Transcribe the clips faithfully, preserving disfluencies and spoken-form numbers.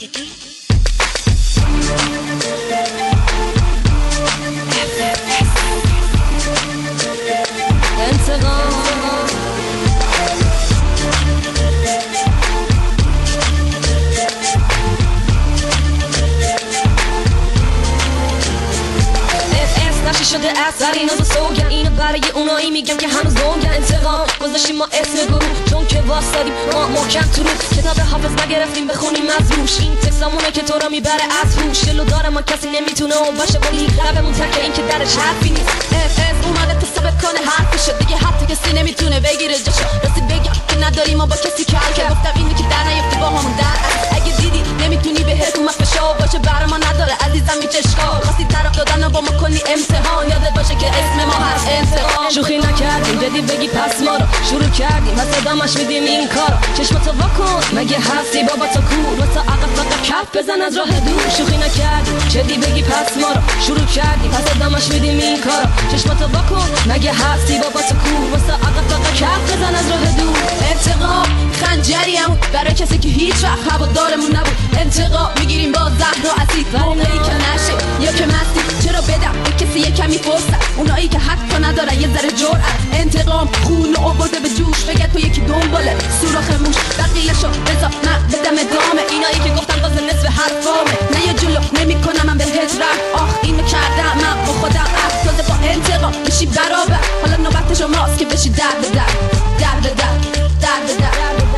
شده اثر اینا دو سوگن اینو برای اونایی میگم که هنوز دونگن انتقام گذاشتیم ما اسم گروه چون که واسدیم ما محکم تو رو کتاب حافظ نگرفتیم بخونیم از روش این تکسامونه که تو را میبره از روش دلو داره ما کسی نمیتونه اون باشه ولی لبمون تکه این که درش حرفی نیست اف اف اومده تا ثابت کنه حرفشو دیگه حتی کسی نمیتونه بگیره جاشو راستی بگم که نداریم ما با کسی کار که گفتم اینو که در نیفته با همون در اگه دیدی نمیتونی بهت اومد فشار باشه برا ما نداره عزیزم این چشکا خواستی طرف دادن با ما کنی امتحان یادت باشه که اسم ما هست انتقام شوخی نکردیم جدی بگی پس ما رو شروع کردیم پس ادامش میدیم این کارو چشماتو واکن مگه هستی بابا تو کور واسه عقب فقط کف بزن از راه دور شوخی نکردیم جدی بگی پس ما رو شروع کردیم پس ادامش میدیم این کارو چشماتو واکن مگه هستی بابا تو کور واسه عقب فقط کف بزن از راه دور انتقام خنجریم برای کسی که هیچ وقت هوادارمون نبود انتقام میگیریم با زهر و اسید اونایی که نشه یا که مستی چرا بدم به کسی یه کمی فرصت اونایی که حتی نداره یه ذره جرأت انتقام خون و آورده به جوش بگه تو یکی دنباله سوراخ موش بقیه‌شو بذار من بدم ادامه اینایی که گفتم باز نصف حرفامه نه یه جلو نمیکنم من بهت رحم آخ اینو کردم من با خودم عهد تازه با انتقام میشی برابر حالا نوبت شماست که بشی در به در در به در در به در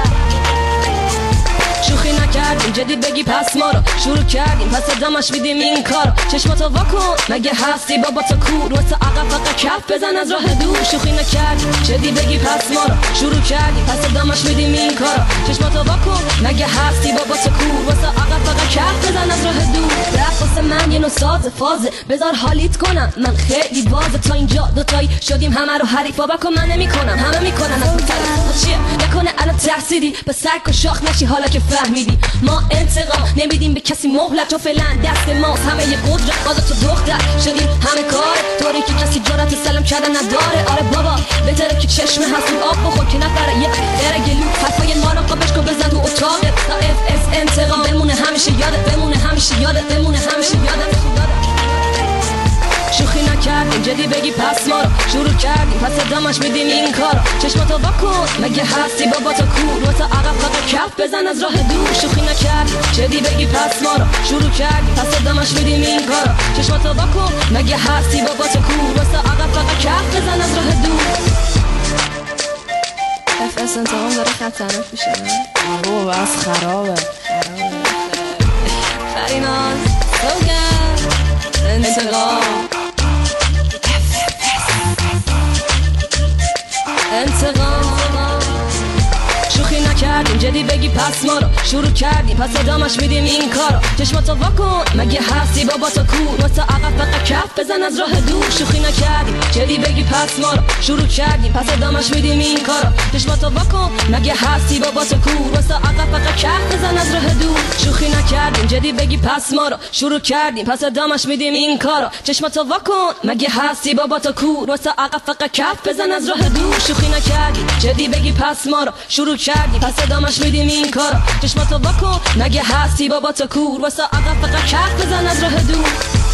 شوخی نکردیم جدی بگی پس ما رو شروع کردیم پس ادامش میدیم این کارو چشماتو واکن مگه هستی بابا تو کور واسه عقب فقط کف بزن از راه دور شوخی نکردیم جدی بگی پس ما رو شروع کردیم پس ادامش میدیم این کارو چشماتو واکن مگه هستی بابا تو کور واسه عقب فقط کف بزن از راه دور رفت واسه من یه نو ساز فازه بذار حالیت کنم من خیلی بازه تا اینجا دوتایی شدیم همه رو حریف بابا کن من نمیکنم همه میکنن از طرف چیه نکنه الان ترسیدی به سگ و شاخ نشی حالا که فهمیدی ما انتقام نمیدیم به کسی مهلت تو فعلا دست ماست همه یه قدرت باز تو دختر شدیم همه کار طوری که کسی جرأت سلام کردن نداره آره بابا بهتره که چشم هستیم آب بخور که نفره یه غیر گلو حرفای ما رو قابش کن بزن تو اتاقت تا اف اس انتقام بمونه همیشه یادت بمونه همیشه یادت بمونه همیشه یادت شوخی نکردیم جدی بگی پس ما رو شروع کردیم پس ادامش میدیم این کارو چشماتو واکن مگه هستی بابا تو کور واسه عقب فقط کف بزن از راه دور شوخی نکردیم جدی بگی پس ما رو شروع کردیم پس ادامش میدیم این کارو چشماتو واکن مگه هستی بابا تو کور واسه عقب فقط کف بزن از راه دور اف اس انتقام داره خطرناک میشه آره بس خرابه فریناز سوگن انتقام انتقام شوخی نکردیم جدی بگی پس ما رو شروع کردیم پس ادامش میدیم این کارو چشماتو واکن مگه هستی بابا تو کور واسه عقب فقط کف بزن از راه دور شوخی نکردیم جدی بگی پس ما رو شروع کردیم پس ادامش میدیم این کارو چشماتو واکن مگه هستی بابا تو کور واسه عقب فقط کف بزن از راه دور شوخی نکردیم جدی بگی پس ما رو شروع کردیم پس ادامش میدیم این کارو چشماتو واکن مگه هستی بابا تو کور واسه عقب فقط کف بزن از راه دور شوخی نکردیم جدی بگی پس ما رو شروع کردیم پس ادامش میدیم این کارو چشماتو واکن مگه هستی بابا تو کور واسه عقب فقط کف بزن از راه دور